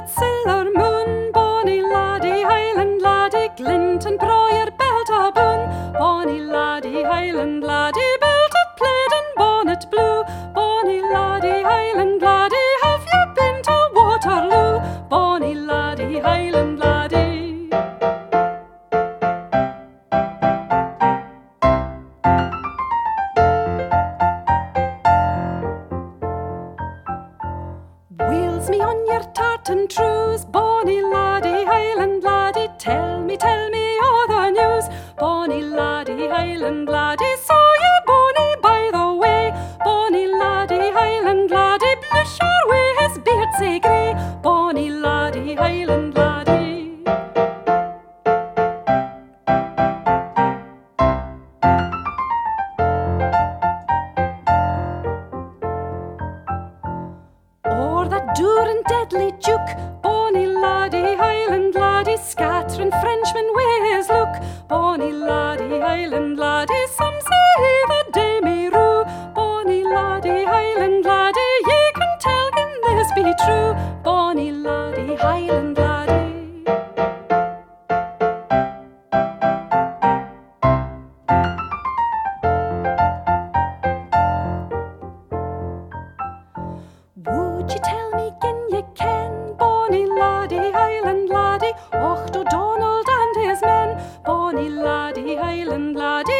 that silver moon. Bonny laddie, Highland laddie, glint and broyer belt a boon. Bonny laddie, Highland laddie, belted plaid and bonnet blue. Bonny laddie, Highland laddie, have you been to Waterloo? Bonny laddie, Highland laddie. Wheels me on your tartan trews, bonny laddie, Highland laddie, tell me all the news. Bonny laddie, Highland laddie, saw you bonny by the way. Bonny laddie, Highland laddie, blush away his beard sae grey. Bonny laddie, Highland laddie. O'er that dour and deadly Duke, bonny laddie, Highland laddie, scattering Frenchmen wi' his look. Bonny laddie, Highland laddie, some say the day may rue. Bonny laddie, Highland laddie, ye can tell can this be true. Bonny laddie, Highland laddie. Would you tell me gin ye ken bonny laddie, Highland laddie, Och O'Donnell and his men? Bonny laddie, Highland laddie,